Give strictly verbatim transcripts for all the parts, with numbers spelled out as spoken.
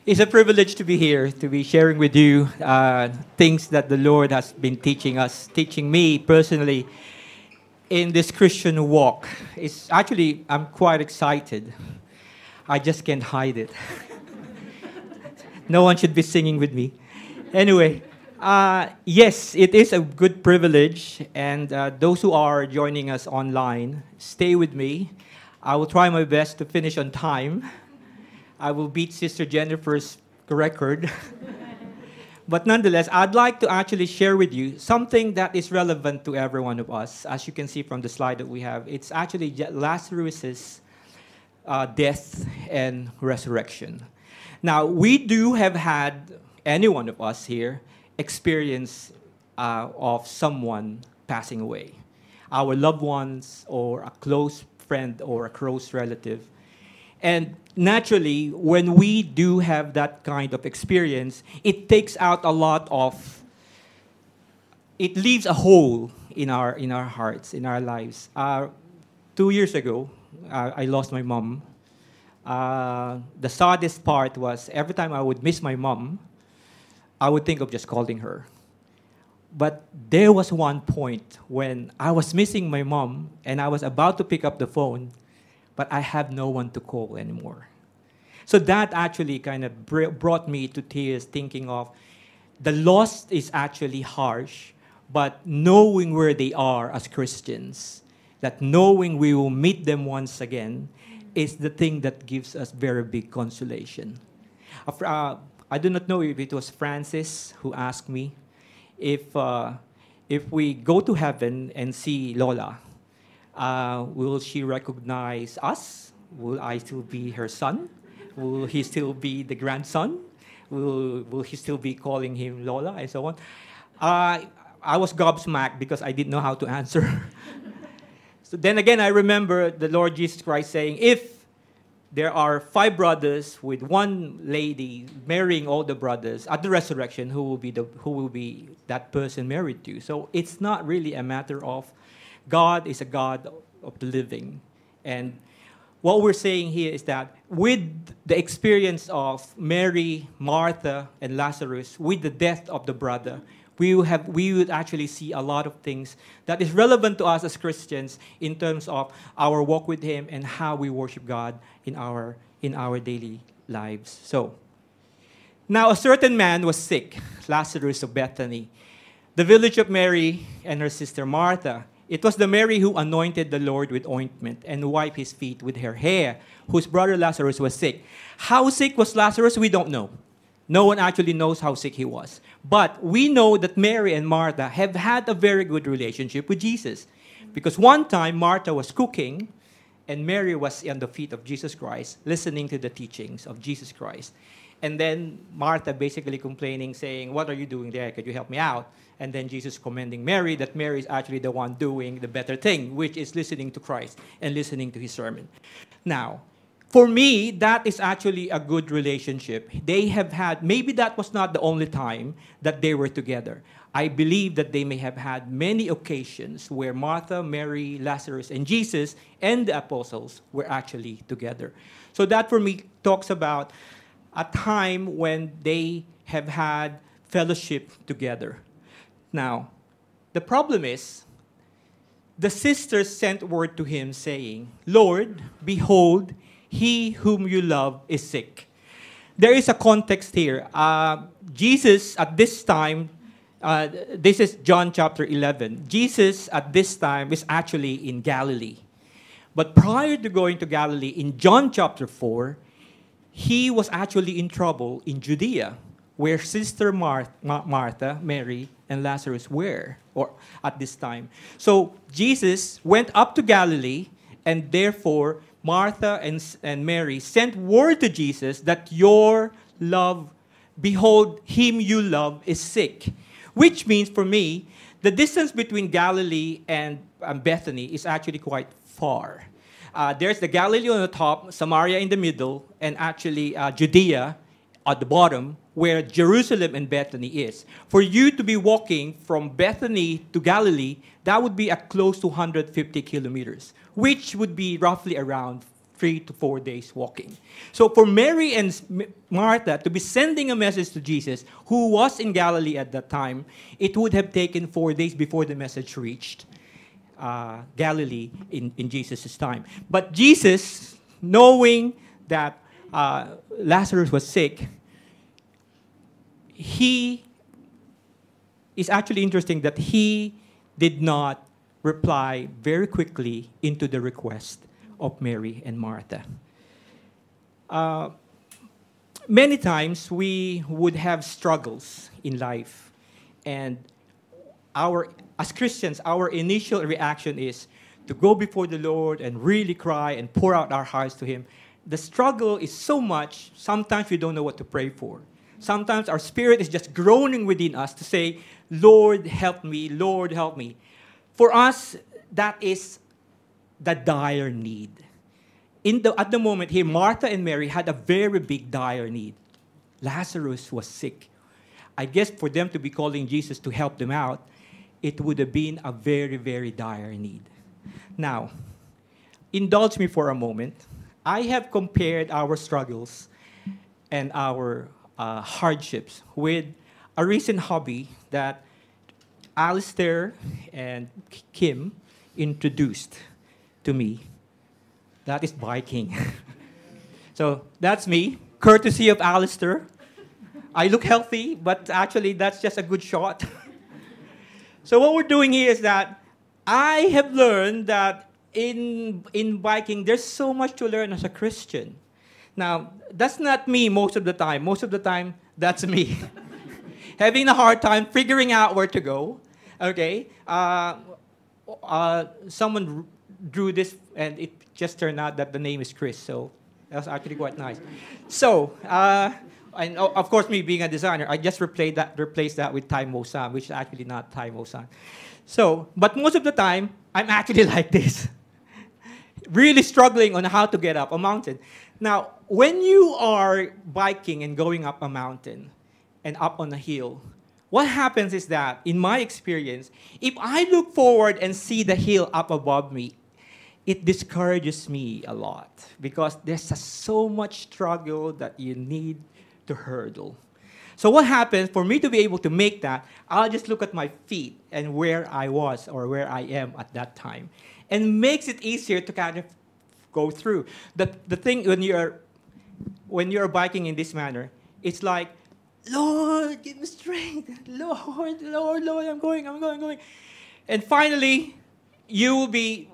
It's a privilege to be here, to be sharing with you uh, things that the Lord has been teaching us, teaching me personally in this Christian walk. It's actually, I'm quite excited. I just can't hide it. No one should be singing with me. Anyway, uh, yes, it is a good privilege, and uh, those who are joining us online, stay with me. I will try my best to finish on time. I will beat Sister Jennifer's record. But nonetheless, I'd like to actually share with you something that is relevant to every one of us. As you can see from the slide that we have, it's actually Lazarus' uh, death and resurrection. Now, we do have had, any one of us here, experience uh, of someone passing away. Our loved ones, or a close friend, or a close relative. And naturally, when we do have that kind of experience, it takes out a lot of, it leaves a hole in our in our hearts, in our lives. Uh, two years ago, uh, I lost my mom. Uh, the saddest part was every time I would miss my mom, I would think of just calling her. But there was one point when I was missing my mom and I was about to pick up the phone, but I have no one to call anymore. So that actually kind of br- brought me to tears, thinking of the loss is actually harsh, but knowing where they are as Christians, that knowing we will meet them once again, is the thing that gives us very big consolation. Uh, I do not know if it was Francis who asked me if uh, if we go to heaven and see Lola, Uh, will she recognize us? Will I still be her son? Will he still be the grandson? Will, will he still be calling him Lola and so on? Uh, I was gobsmacked because I didn't know how to answer. So then again, I remember the Lord Jesus Christ saying, if there are five brothers with one lady marrying all the brothers at the resurrection, who will be the who will be that person married to? So it's not really a matter of God is a God of the living. And what we're saying here is that with the experience of Mary, Martha, and Lazarus, with the death of the brother, we will have we would actually see a lot of things that is relevant to us as Christians in terms of our walk with Him and how we worship God in our in our daily lives. So, now a certain man was sick, Lazarus of Bethany, the village of Mary and her sister Martha. It was the Mary who anointed the Lord with ointment and wiped his feet with her hair, whose brother Lazarus was sick. How sick was Lazarus? We don't know. No one actually knows how sick he was. But we know that Mary and Martha have had a very good relationship with Jesus. Because one time, Martha was cooking, and Mary was on the feet of Jesus Christ, listening to the teachings of Jesus Christ. And then Martha basically complaining, saying, "What are you doing there? Could you help me out?" And then Jesus commending Mary that Mary is actually the one doing the better thing, which is listening to Christ and listening to his sermon. Now, for me, that is actually a good relationship. They have had, maybe that was not the only time that they were together. I believe that they may have had many occasions where Martha, Mary, Lazarus, and Jesus and the apostles were actually together. So that for me talks about a time when they have had fellowship together. Now, the problem is, the sisters sent word to him saying, "Lord, behold, he whom you love is sick." There is a context here. Uh, Jesus at this time, uh, this is John chapter eleven. Jesus at this time is actually in Galilee. But prior to going to Galilee, in John chapter four, he was actually in trouble in Judea, where Sister Mar- Mar- Martha, Mary, and Lazarus were, or at this time. So Jesus went up to Galilee, and therefore Martha and, and Mary sent word to Jesus that your love, behold, him you love is sick. Which means for me, the distance between Galilee and um, Bethany is actually quite far. Uh, there's the Galilee on the top, Samaria in the middle, and actually uh, Judea at the bottom, where Jerusalem and Bethany is. For you to be walking from Bethany to Galilee, that would be at close to one hundred fifty kilometers, which would be roughly around three to four days walking. So for Mary and Martha to be sending a message to Jesus, who was in Galilee at that time, it would have taken four days before the message reached uh, Galilee in, in Jesus' time. But Jesus, knowing that uh, Lazarus was sick, he is actually interesting that he did not reply very quickly into the request of Mary and Martha. Uh, many times we would have struggles in life, and our, as Christians, our initial reaction is to go before the Lord and really cry and pour out our hearts to Him. The struggle is so much, sometimes we don't know what to pray for. Sometimes our spirit is just groaning within us to say, Lord, help me, Lord, help me. For us, that is the dire need. In the, at the moment here, Martha and Mary had a very big dire need. Lazarus was sick. I guess for them to be calling Jesus to help them out, it would have been a very, very dire need. Now, indulge me for a moment. I have compared our struggles and our uh, hardships with a recent hobby that Alistair and Kim introduced to me. That is biking. So that's me, courtesy of Alistair. I look healthy, but actually that's just a good shot. So what we're doing here is that I have learned that in, in biking, there's so much to learn as a Christian. Now, that's not me most of the time. Most of the time, that's me. Having a hard time figuring out where to go. Okay? Uh, uh, someone drew this, and it just turned out that the name is Chris, so that's actually quite nice. So, uh, and of course, me being a designer, I just replaced that, replaced that with Taimo-san, which is actually not Taimo-san. So, but most of the time, I'm actually like this. Really struggling on how to get up a mountain. Now, when you are biking and going up a mountain and up on a hill, what happens is that, in my experience, if I look forward and see the hill up above me, it discourages me a lot because there's a, so much struggle that you need to hurdle. So what happens, for me to be able to make that, I'll just look at my feet and where I was or where I am at that time. And makes it easier to kind of go through. The, the thing, when you're, when you're biking in this manner, it's like, Lord, give me strength. Lord, Lord, Lord, I'm going, I'm going, I'm going. And finally, you will be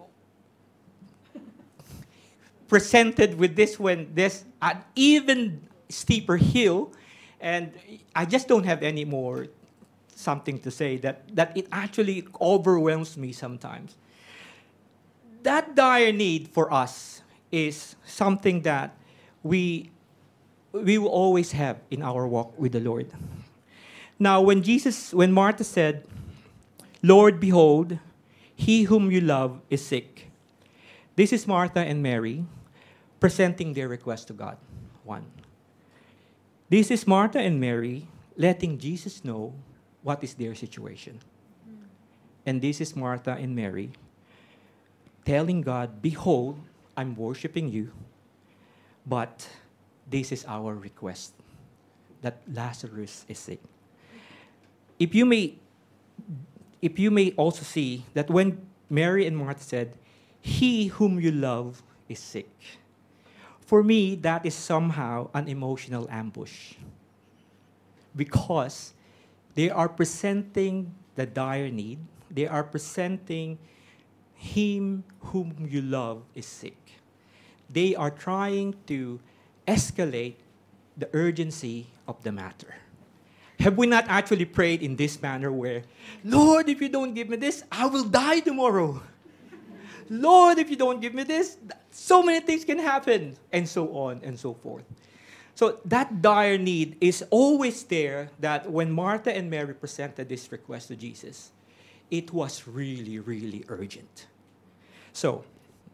presented with this when this an even steeper hill, and I just don't have any more something to say that, that it actually overwhelms me sometimes. That dire need for us is something that we, we will always have in our walk with the Lord. Now, when Jesus, when Martha said, Lord, behold, he whom you love is sick. This is Martha and Mary presenting their request to God. One. This is Martha and Mary letting Jesus know what is their situation. And this is Martha and Mary telling God, behold, I'm worshiping you, but this is our request, that Lazarus is sick. If you may, if you may also see that when Mary and Martha said, he whom you love is sick, for me, that is somehow an emotional ambush because they are presenting the dire need. They are presenting him whom you love is sick. They are trying to escalate the urgency of the matter. Have we not actually prayed in this manner where, Lord, if you don't give me this, I will die tomorrow. Lord, if you don't give me this, so many things can happen, and so on and so forth. So that dire need is always there, that when Martha and Mary presented this request to Jesus, it was really, really urgent. So,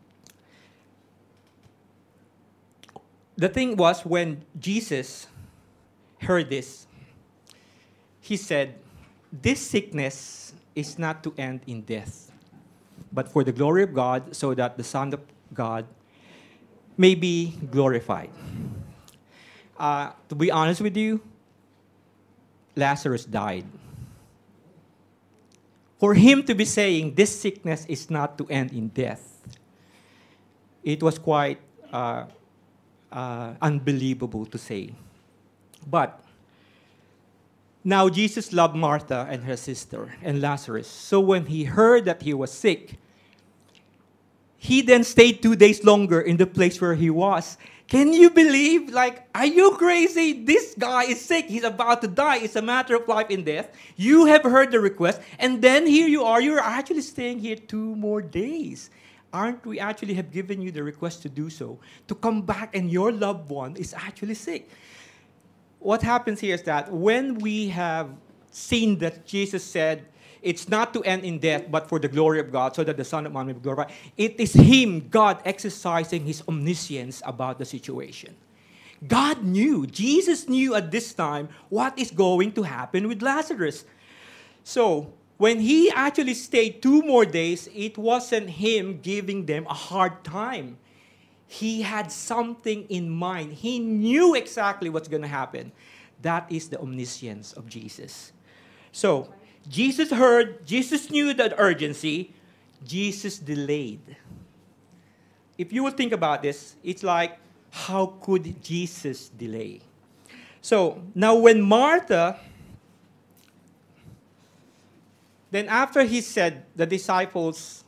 the thing was, when Jesus heard this, he said, this sickness is not to end in death, but for the glory of God, so that the Son of God may be glorified. Uh, to be honest with you, Lazarus died. For him to be saying this sickness is not to end in death, it was quite uh, uh, unbelievable to say. But now Jesus loved Martha and her sister and Lazarus. So when he heard that he was sick, he then stayed two days longer in the place where he was. Can you believe? Like, are you crazy? This guy is sick. He's about to die. It's a matter of life and death. You have heard the request. And then here you are. You're actually staying here two more days. Aren't we actually have given you the request to do so? To come back and your loved one is actually sick. What happens here is that when we have seen that Jesus said, it's not to end in death, but for the glory of God, so that the Son of Man may be glorified. It is Him, God, exercising His omniscience about the situation. God knew, Jesus knew at this time what is going to happen with Lazarus. So, when He actually stayed two more days, it wasn't Him giving them a hard time. He had something in mind. He knew exactly what's going to happen. That is the omniscience of Jesus. So, Jesus heard, Jesus knew that urgency, Jesus delayed. If you will think about this, it's like, how could Jesus delay? So, now when Martha, then after he said, the disciples,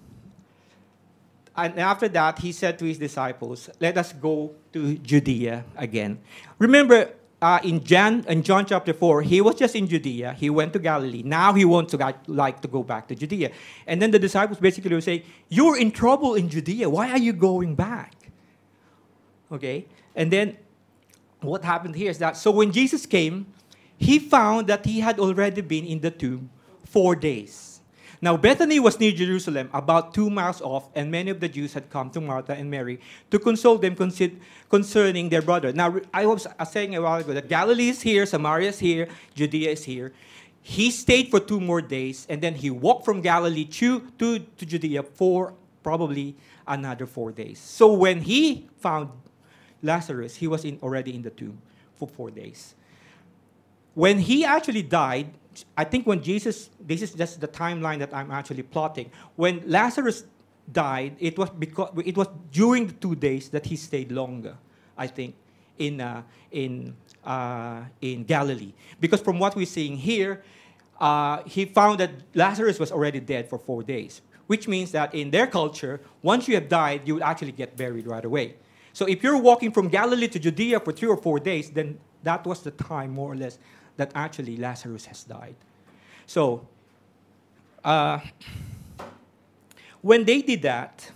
and after that, he said to his disciples, let us go to Judea again. Remember, Uh, in, John, in John chapter four, he was just in Judea. He went to Galilee. Now he wants to like to go back to Judea. And then the disciples basically will say, you're in trouble in Judea. Why are you going back? Okay? And then what happened here is that, so when Jesus came, he found that he had already been in the tomb four days. Now, Bethany was near Jerusalem, about two miles off, and many of the Jews had come to Martha and Mary to console them concerning their brother. Now, I was saying a while ago that Galilee is here, Samaria is here, Judea is here. He stayed for two more days, and then he walked from Galilee to, to, to Judea for probably another four days. So when he found Lazarus, he was in, already in the tomb for four days. When he actually died, I think when Jesus, this is just the timeline that I'm actually plotting. When Lazarus died, it was because it was during the two days that he stayed longer, I think, in uh, in uh, in Galilee. Because from what we're seeing here, uh, he found that Lazarus was already dead for four days, which means that in their culture, once you have died, you would actually get buried right away. So if you're walking from Galilee to Judea for three or four days, then that was the time, more or less, that actually Lazarus has died. So, uh, when they did that,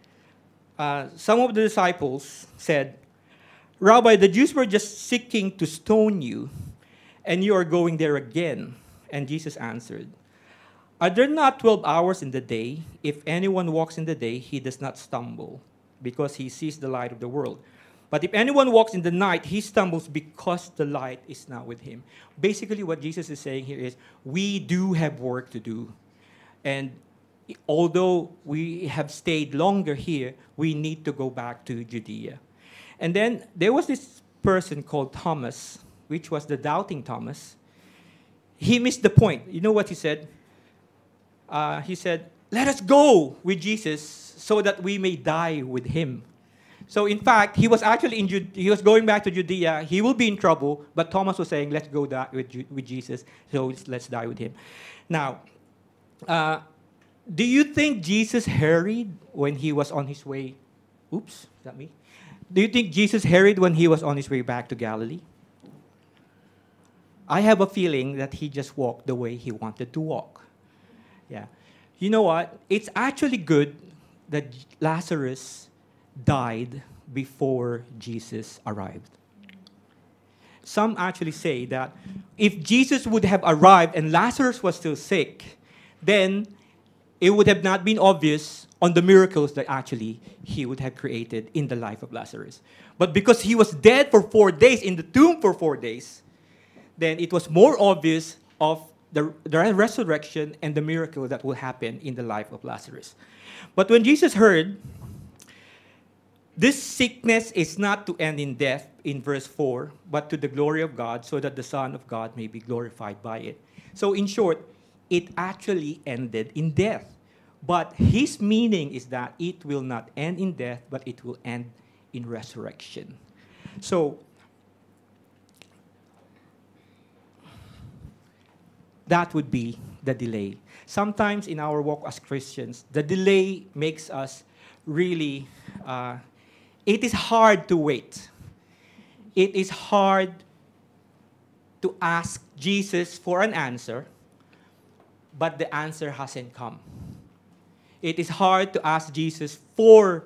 uh, some of the disciples said, Rabbi, the Jews were just seeking to stone you, and you are going there again. And Jesus answered, are there not twelve hours in the day? If anyone walks in the day, he does not stumble, because he sees the light of the world. But if anyone walks in the night, he stumbles because the light is not with him. Basically, what Jesus is saying here is, we do have work to do. And although we have stayed longer here, we need to go back to Judea. And then there was this person called Thomas, which was the doubting Thomas. He missed the point. You know what he said? Uh, he said, let us go with Jesus so that we may die with him. So in fact, he was actually in Jude- he was going back to Judea. He will be in trouble, but Thomas was saying, let's go die with, Ju- with Jesus, so let's die with him. Now, uh, do you think Jesus hurried when he was on his way? Oops, is that me? Do you think Jesus hurried when he was on his way back to Galilee? I have a feeling that he just walked the way he wanted to walk. Yeah. You know what? It's actually good that Lazarus died before Jesus arrived. Some actually say that if Jesus would have arrived and Lazarus was still sick, then it would have not been obvious on the miracles that actually he would have created in the life of Lazarus. But because he was dead for four days, in the tomb for four days, then it was more obvious of the, the resurrection and the miracle that will happen in the life of Lazarus. But when Jesus heard This sickness is not to end in death, in verse four, but to the glory of God, so that the Son of God may be glorified by it. So in short, it actually ended in death. But his meaning is that it will not end in death, but it will end in resurrection. So that would be the delay. Sometimes in our walk as Christians, the delay makes us really, uh, it is hard to wait. It is hard to ask Jesus for an answer, but the answer hasn't come. It is hard to ask Jesus for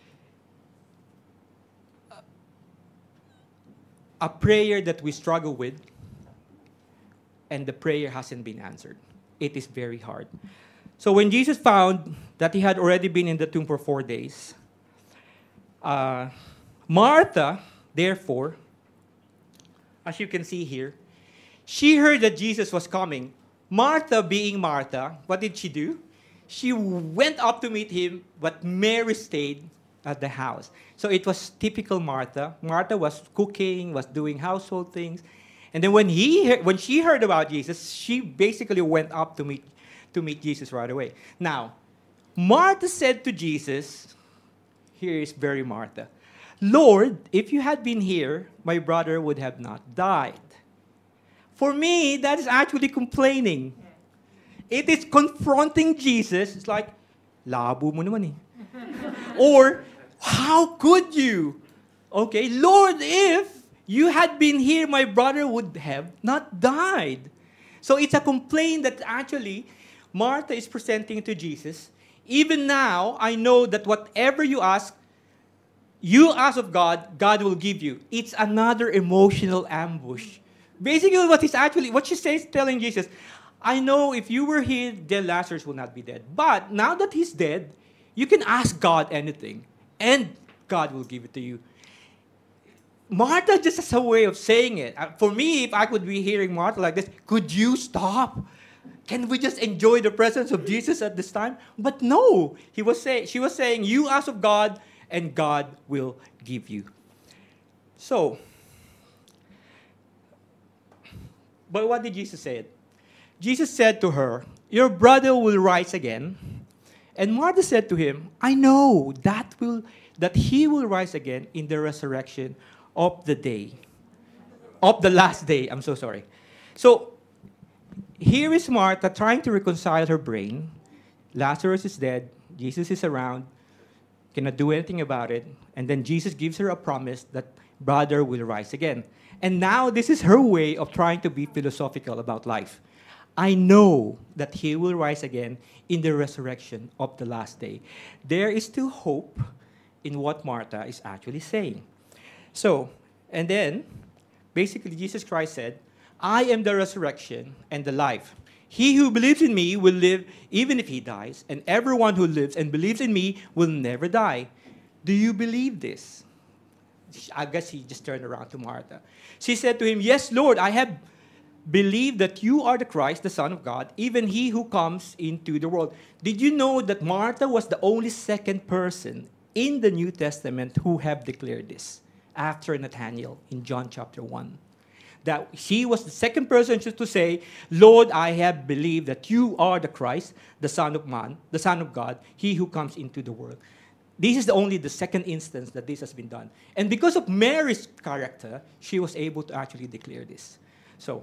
a prayer that we struggle with, and the prayer hasn't been answered. It is very hard. So when Jesus found that he had already been in the tomb for four days, uh, Martha, therefore, as you can see here, she heard that Jesus was coming. Martha, being Martha, what did she do? She went up to meet him, but Mary stayed at the house. So it was typical Martha. Martha was cooking, was doing household things. And then when he, when she heard about Jesus, she basically went up to meet, to meet Jesus right away. Now, Martha said to Jesus, here is very Martha, Lord, if you had been here, my brother would have not died. For me, that is actually complaining. It is confronting Jesus. It's like, labo mo naman eh. Or, how could you? Okay, Lord, if you had been here, my brother would have not died. So it's a complaint that actually Martha is presenting to Jesus. Even now, I know that whatever you ask, you ask of God, God will give you. It's another emotional ambush. Basically, what is actually, what she says, telling Jesus, I know if you were here, then Lazarus will not be dead. But now that he's dead, you can ask God anything, and God will give it to you. Martha just has a way of saying it. For me, if I could be hearing Martha like this, could you stop? Can we just enjoy the presence of Jesus at this time? But no, he was say, she was saying, you ask of God, and God will give you. So, but what did Jesus say? Jesus said to her, your brother will rise again. And Martha said to him, I know that will that he will rise again in the resurrection of the day. Of the last day. I'm so sorry. So, here is Martha trying to reconcile her brain. Lazarus is dead. Jesus is around. Cannot do anything about it. And then Jesus gives her a promise that brother will rise again. And now this is her way of trying to be philosophical about life. I know that he will rise again in the resurrection of the last day. There is still hope in what Martha is actually saying. So, and then, basically Jesus Christ said, I am the resurrection and the life. He who believes in me will live even if he dies, and everyone who lives and believes in me will never die. Do you believe this? I guess he just turned around to Martha. She said to him, yes, Lord, I have believed that you are the Christ, the Son of God, even he who comes into the world. Did you know that Martha was the only second person in the New Testament who have declared this after Nathanael in John chapter one? That she was the second person to say, Lord, I have believed that you are the Christ, the Son of Man, the Son of God, he who comes into the world. This is the only the second instance that this has been done. And because of Mary's character, she was able to actually declare this. So,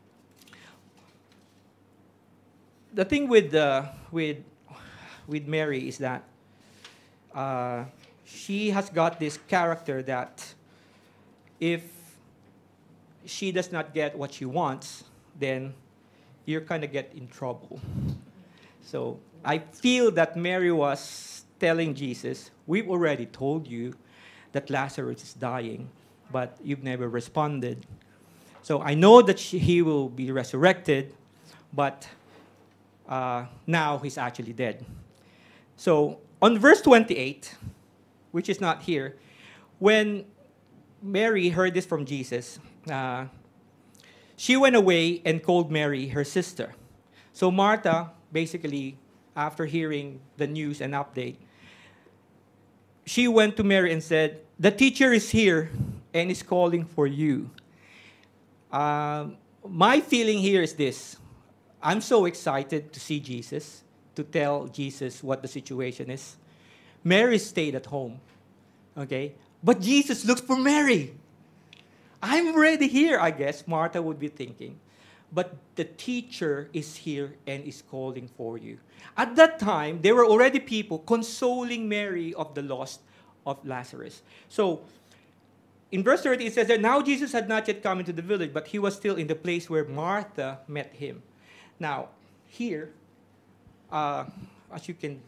the thing with, uh, with, with Mary is that uh, she has got this character that if she does not get what she wants, then you're kind of get in trouble. So I feel that Mary was telling Jesus, we've already told you that Lazarus is dying, but you've never responded. So I know that she, he will be resurrected, but uh, now he's actually dead. So on verse twenty-eight, which is not here, when Mary heard this from Jesus, uh, she went away and called Mary, her sister. So Martha, basically, after hearing the news and update, she went to Mary and said, "The teacher is here and is calling for you." Um, my feeling here is this. I'm so excited to see Jesus, to tell Jesus what the situation is. Mary stayed at home, okay? But Jesus looks for Mary. I'm already here, I guess, Martha would be thinking. But the teacher is here and is calling for you. At that time, there were already people consoling Mary of the loss of Lazarus. So, in verse thirty, it says that now Jesus had not yet come into the village, but he was still in the place where Martha met him. Now, here, uh, as you can...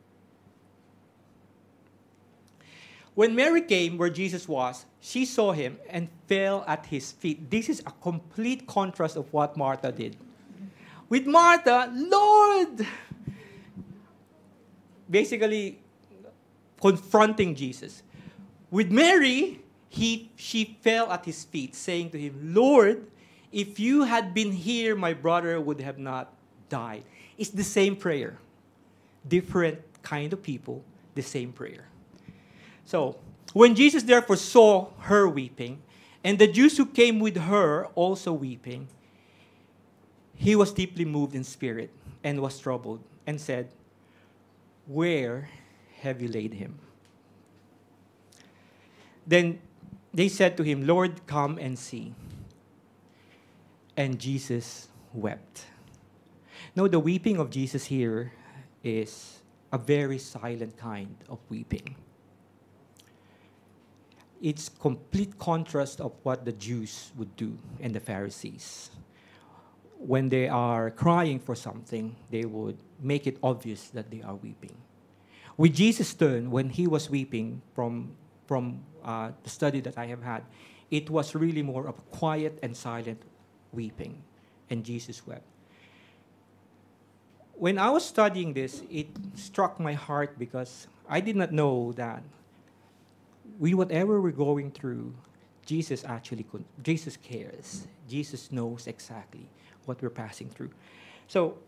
When Mary came where Jesus was, she saw him and fell at his feet. This is a complete contrast of what Martha did. With Martha, Lord! Basically, confronting Jesus. With Mary, he, she fell at his feet, saying to him, "Lord, if you had been here, my brother would have not died." It's the same prayer. Different kind of people, the same prayer. So, when Jesus therefore saw her weeping, and the Jews who came with her also weeping, he was deeply moved in spirit and was troubled, and said, "Where have you laid him?" Then they said to him, "Lord, come and see." And Jesus wept. Now, the weeping of Jesus here is a very silent kind of weeping. It's complete contrast of what the Jews would do and the Pharisees. When they are crying for something, they would make it obvious that they are weeping. With Jesus' turn, when he was weeping, from, from uh, the study that I have had, it was really more of a quiet and silent weeping, and Jesus wept. When I was studying this, it struck my heart because I did not know that we, whatever we're going through, Jesus actually, Jesus cares. Jesus knows exactly what we're passing through. So,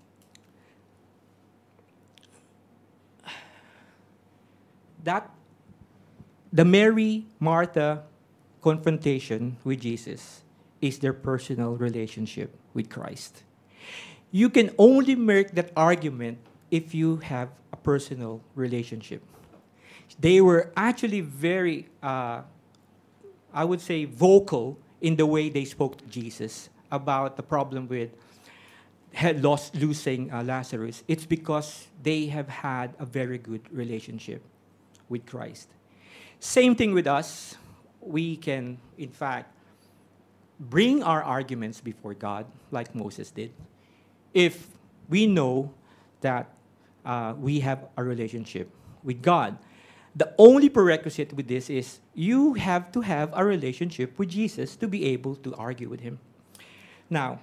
that, the Mary-Martha confrontation with Jesus is their personal relationship with Christ. You can only make that argument if you have a personal relationship. They were actually very, uh, I would say, vocal in the way they spoke to Jesus about the problem with had lost losing uh, Lazarus. It's because they have had a very good relationship with Christ. Same thing with us. We can, in fact, bring our arguments before God, like Moses did, if we know that uh, we have a relationship with God. The only prerequisite with this is you have to have a relationship with Jesus to be able to argue with him. Now,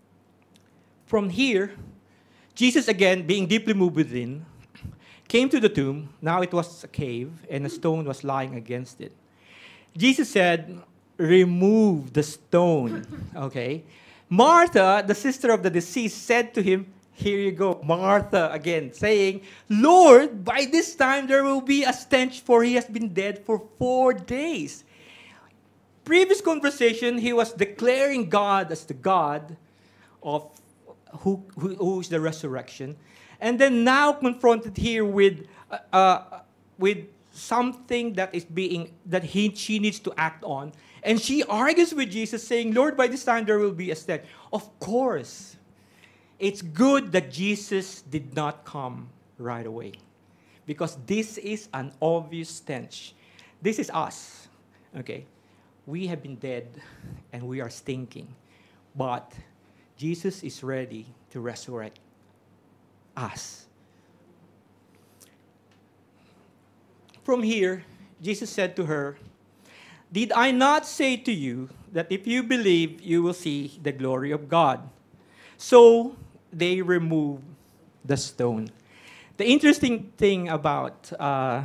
from here, Jesus, again, being deeply moved within, came to the tomb. Now it was a cave, and a stone was lying against it. Jesus said, "Remove the stone." Okay? Martha, the sister of the deceased, said to him, here you go, Martha again, saying, "Lord, by this time there will be a stench, for he has been dead for four days." Previous conversation, he was declaring God as the God of who, who, who is the resurrection. And then now confronted here with, uh, uh, with something that is being, that he, she needs to act on. And she argues with Jesus, saying, "Lord, by this time there will be a stench." Of course, it's good that Jesus did not come right away, because this is an obvious stench. This is us, okay? We have been dead and we are stinking, but Jesus is ready to resurrect us. From here, Jesus said to her, "Did I not say to you that if you believe, you will see the glory of God?" So they removed the stone. The interesting thing about uh,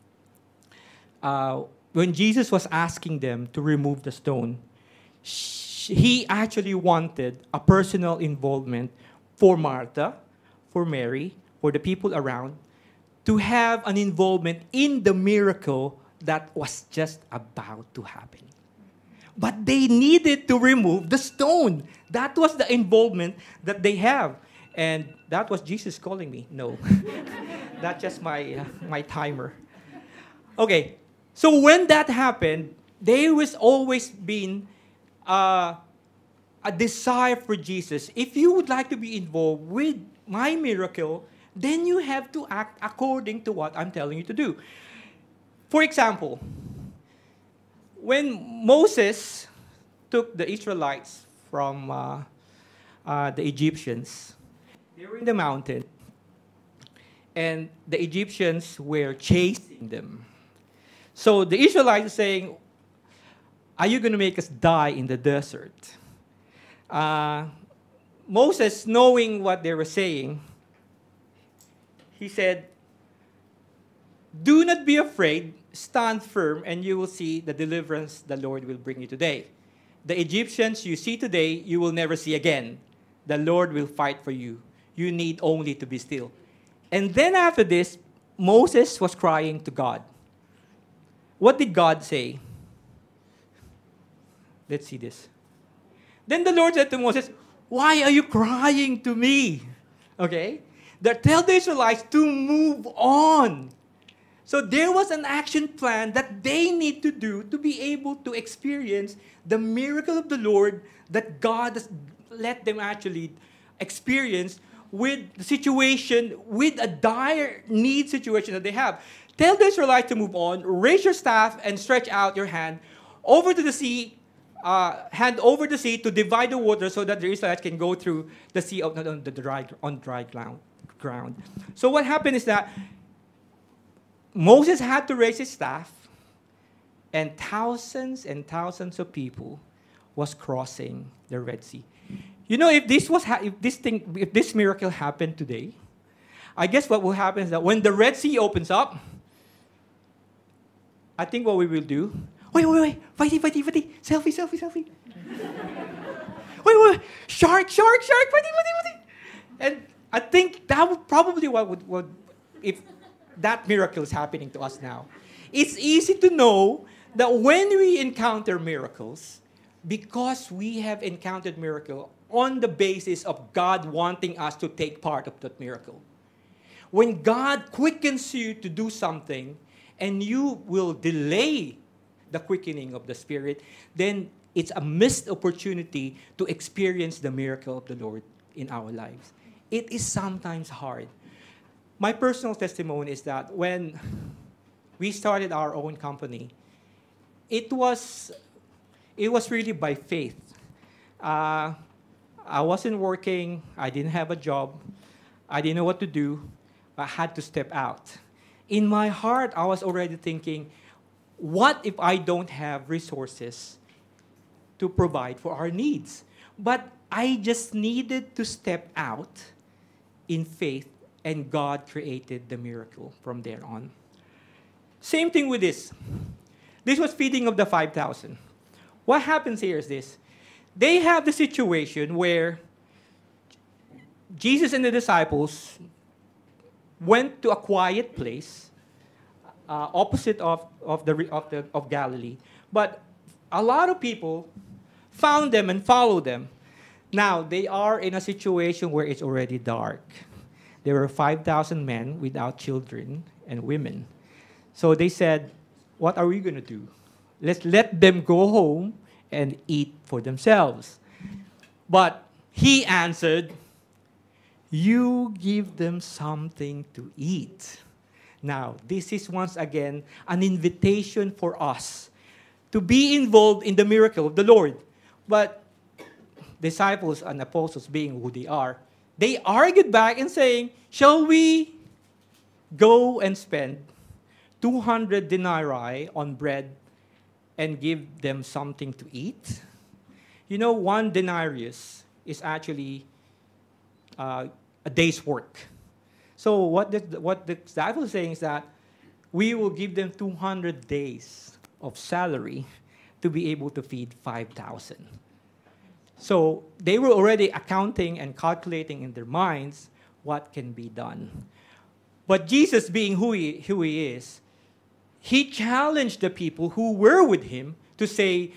uh, when Jesus was asking them to remove the stone, sh- he actually wanted a personal involvement for Martha, for Mary, for the people around, to have an involvement in the miracle that was just about to happen. But they needed to remove the stone. That was the involvement that they have. And that was Jesus calling me. No. That's just my, uh, my timer. Okay. So when that happened, there was always been uh, a desire for Jesus. If you would like to be involved with my miracle, then you have to act according to what I'm telling you to do. For example, when Moses took the Israelites from uh, uh, the Egyptians, they were in the mountain, and the Egyptians were chasing them. So the Israelites are saying, are you going to make us die in the desert? Uh, Moses, knowing what they were saying, he said, do not be afraid, stand firm, and you will see the deliverance the Lord will bring you today. The Egyptians you see today, you will never see again. The Lord will fight for you. You need only to be still. And then after this, Moses was crying to God. What did God say? Let's see this. Then the Lord said to Moses, why are you crying to me? Okay? That tell the Israelites to move on. So there was an action plan that they need to do to be able to experience the miracle of the Lord that God has let them actually experience with the situation, with a dire need situation that they have. Tell the Israelites to move on, raise your staff and stretch out your hand over to the sea, uh, hand over the sea to divide the water so that the Israelites can go through the sea on, on the dry, on dry ground. ground. So what happened is that Moses had to raise his staff, and thousands and thousands of people was crossing the Red Sea. You know, if this was ha- if this thing, if this miracle happened today, I guess what will happen is that when the Red Sea opens up, I think what we will do. Wait, wait, wait! Fighty, fighty, fighty! Selfie, selfie, selfie! wait, wait, wait! Shark, shark, shark! Fighty, fighty, fighty! And I think that would probably what would, would if that miracle is happening to us now. It's easy to know that when we encounter miracles, because we have encountered miracle on the basis of God wanting us to take part of that miracle. When God quickens you to do something and you will delay the quickening of the Spirit, then it's a missed opportunity to experience the miracle of the Lord in our lives. It is sometimes hard. My personal testimony is that when we started our own company, it was, it was really by faith. Uh, I wasn't working. I didn't have a job. I didn't know what to do. I had to step out. In my heart, I was already thinking, what if I don't have resources to provide for our needs? But I just needed to step out in faith, and God created the miracle from there on. Same thing with this. This was feeding of the five thousand. What happens here is this. They have the situation where Jesus and the disciples went to a quiet place, uh, opposite of, of, the, of, the, of Galilee. But a lot of people found them and followed them. Now, they are in a situation where it's already dark. There were five thousand men without children and women. So they said, what are we going to do? Let's let them go home and eat for themselves. But he answered, you give them something to eat. Now, this is once again an invitation for us to be involved in the miracle of the Lord. But disciples and apostles, being who they are, they argued back and saying, shall we go and spend two hundred denarii on bread and give them something to eat? You know, one denarius is actually uh, a day's work. So what the, what the disciples are saying is that we will give them two hundred days of salary to be able to feed five thousand. So they were already accounting and calculating in their minds what can be done. But Jesus, being who he, who he is, he challenged the people who were with him to say,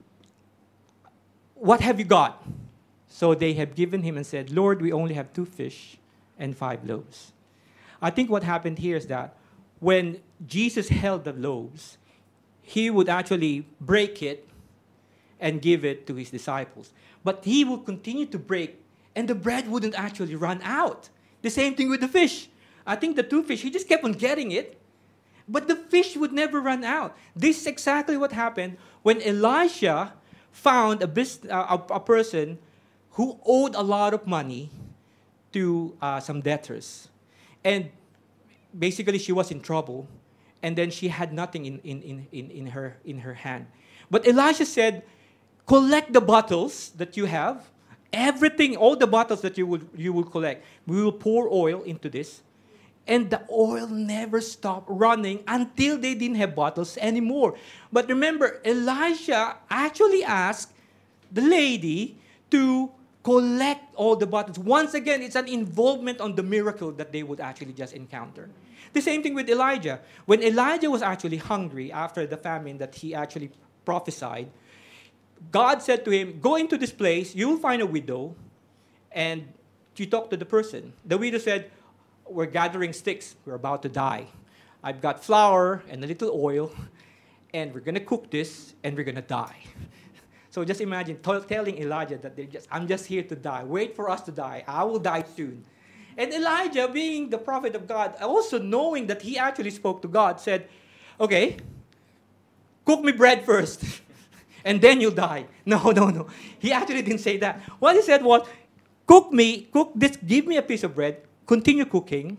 what have you got? So they have given him and said, Lord, we only have two fish and five loaves. I think what happened here is that when Jesus held the loaves, he would actually break it and give it to his disciples. But he would continue to break, and the bread wouldn't actually run out. The same thing with the fish. I think the two fish, he just kept on getting it, but the fish would never run out. This is exactly what happened when Elisha found a, bus- uh, a, a person who owed a lot of money to uh, some debtors. And basically, she was in trouble. And then she had nothing in, in, in, in, in, her, in her hand. But Elisha said, collect the bottles that you have. Everything, all the bottles that you will, you will collect. We will pour oil into this. And the oil never stopped running until they didn't have bottles anymore. But remember, Elisha actually asked the lady to collect all the bottles. Once again, it's an involvement on the miracle that they would actually just encounter. The same thing with Elijah. When Elijah was actually hungry after the famine that he actually prophesied, God said to him, go into this place, you will find a widow, and you talk to the person. The widow said, we're gathering sticks, we're about to die. I've got flour and a little oil, and we're going to cook this, and we're going to die. So just imagine t- telling Elijah that they're just, I'm just here to die. Wait for us to die. I will die soon. And Elijah, being the prophet of God, also knowing that he actually spoke to God, said, okay, cook me bread first, and then you'll die. No, no, no. He actually didn't say that. What he said was, cook me, cook this, give me a piece of bread, continue cooking.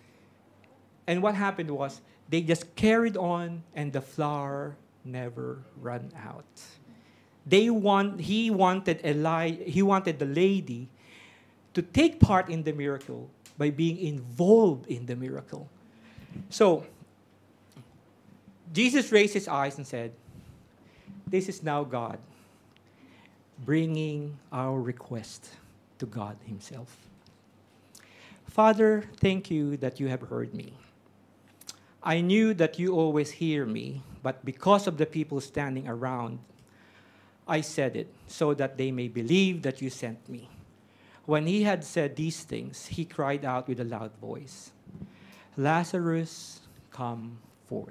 And what happened was, they just carried on, and the flour never ran out. They want, he wanted Eli, he wanted the lady to take part in the miracle by being involved in the miracle. So, Jesus raised his eyes and said, this is now God bringing our request to God himself. Father, thank you that you have heard me. I knew that you always hear me, but because of the people standing around, I said it so that they may believe that you sent me. When he had said these things, he cried out with a loud voice, Lazarus, come forth.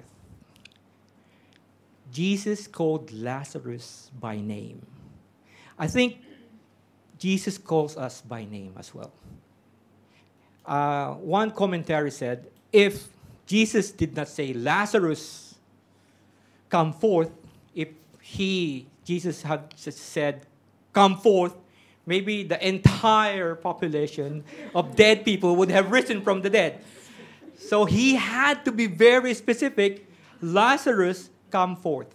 Jesus called Lazarus by name. I think Jesus calls us by name as well. Uh, one commentary said, if Jesus did not say, Lazarus, come forth, if he, Jesus had said, come forth, maybe the entire population of dead people would have risen from the dead. So he had to be very specific, Lazarus, come forth.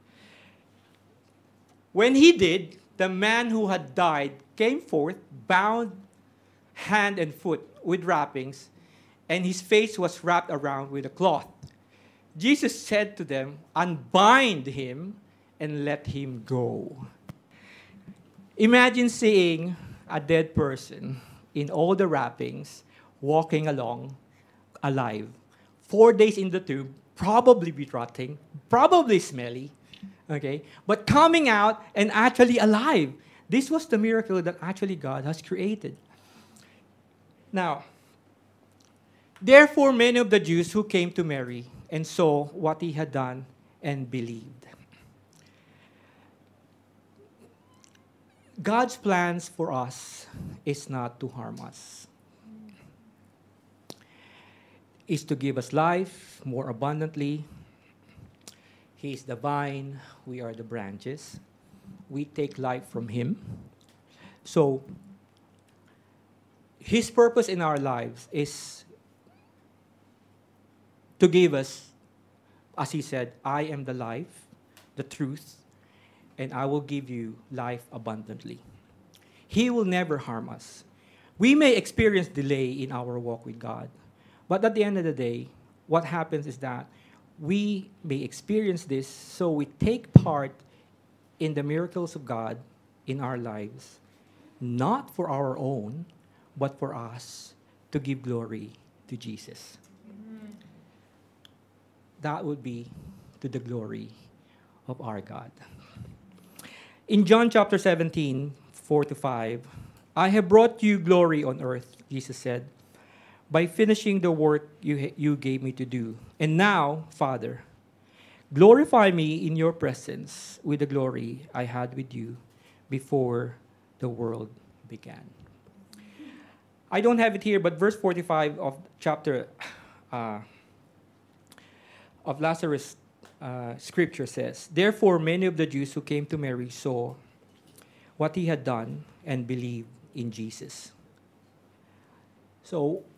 When he did, the man who had died came forth, bound hand and foot with wrappings, and his face was wrapped around with a cloth. Jesus said to them, unbind him and let him go. Imagine seeing a dead person in all the wrappings, walking along, alive, four days in the tomb, probably be rotting, probably smelly, okay, but coming out and actually alive. This was the miracle that actually God has created. Now, therefore, many of the Jews who came to Mary and saw what he had done and believed. God's plans for us is not to harm us. It's to give us life more abundantly. He is the vine, we are the branches. We take life from him. So, his purpose in our lives is to give us, as he said, I am the life, the truth, and I will give you life abundantly. He will never harm us. We may experience delay in our walk with God, but at the end of the day, what happens is that we may experience this, so we take part in the miracles of God in our lives, not for our own, but for us to give glory to Jesus. That would be to the glory of our God. In John chapter seventeen, four to five, I have brought you glory on earth, Jesus said, by finishing the work you, you gave me to do. And now, Father, glorify me in your presence with the glory I had with you before the world began. I don't have it here, but verse forty-five of chapter uh, of Lazarus' uh, scripture says, therefore many of the Jews who came to Mary saw what he had done and believed in Jesus. So,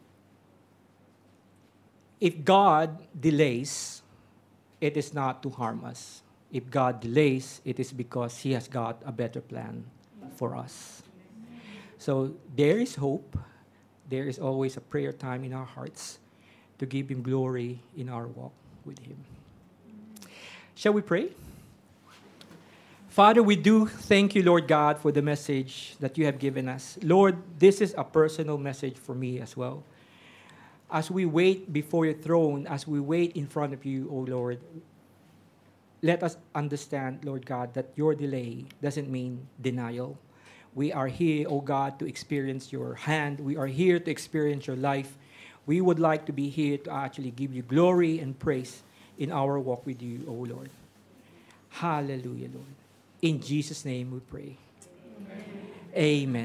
if God delays, it is not to harm us. If God delays, it is because he has got a better plan for us. So there is hope. There is always a prayer time in our hearts to give him glory in our walk with him. Shall we pray? Father, we do thank you, Lord God, for the message that you have given us. Lord, this is a personal message for me as well. As we wait before your throne, as we wait in front of you, O Lord, let us understand, Lord God, that your delay doesn't mean denial. We are here, O God, to experience your hand. We are here to experience your life. We would like to be here to actually give you glory and praise in our walk with you, O Lord. Hallelujah, Lord. In Jesus' name we pray. Amen. Amen.